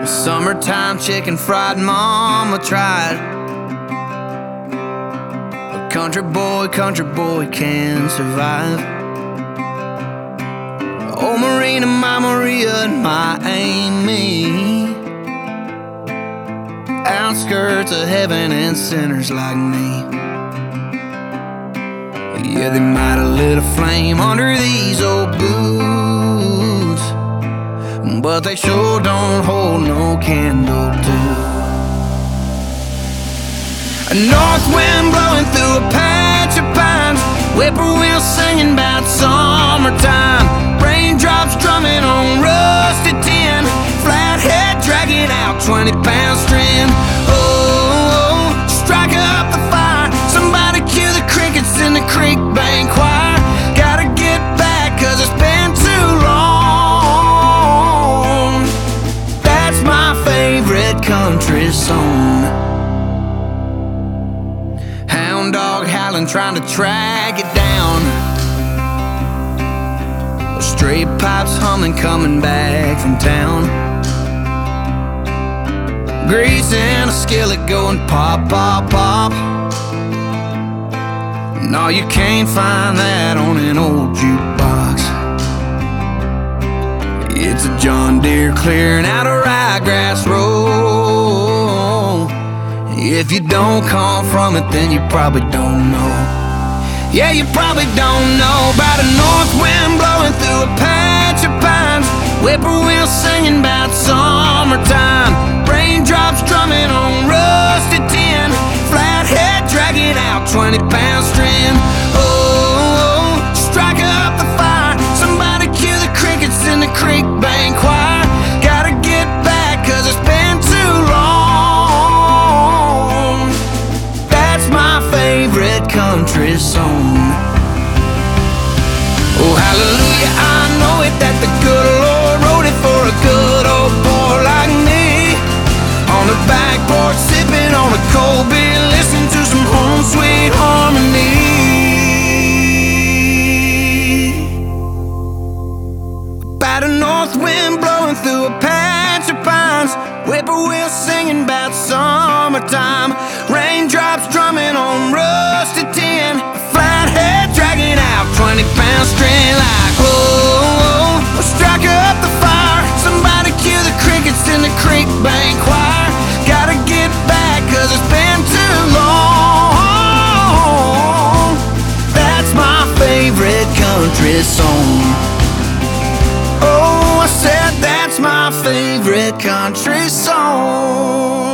Summertime chicken fried mama tried. A country boy can survive. Oh, Marina, my Maria, and my Amy, outskirts of heaven and sinners like me. Yeah, they might have lit a flame under these old boots, but they sure don't hold no candle to a north wind blowing through a patch of pines, whippoorwill singing about summertime, raindrops drumming on rusty tin, flathead dragging out 20-pound string. Oh, strike up the fire, somebody cue the crickets in the creek bank choir. Gotta get back 'cause it's been too long. That's my favorite country song. Hound dog howling, trying to track it down. Stray pipes humming, coming back from town. Grease in a skillet going pop, pop, pop. No, you can't find that on an old jukebox. It's a John Deere clearing out a ryegrass row. If you don't come from it, then you probably don't know. Yeah, you probably don't know about a north wind blowing through a patch of pines, whippoorwill singing about summertime, raindrops drumming on rusty tin, flathead dragging out 20-pound string. Oh, strike up the fire, somebody cue the crickets in the creek bank choir. Gotta get back 'cause it's been too long. That's my favorite country song. Oh, hallelujah, I know it that the good Lord wrote it for a good old boy like me. On the back porch, sipping on a cold beer, listening to some home sweet harmony. About a north wind blowing through a patch of pines, whippoorwill singing about summertime, raindrops drumming on rusty tin, flathead dragging out 20-pound string like whoa. Strike up the fire, somebody cue the crickets in the creek bank choir. Gotta get back 'cause it's been too long. That's my favorite country song. Oh, I said that's my favorite country song.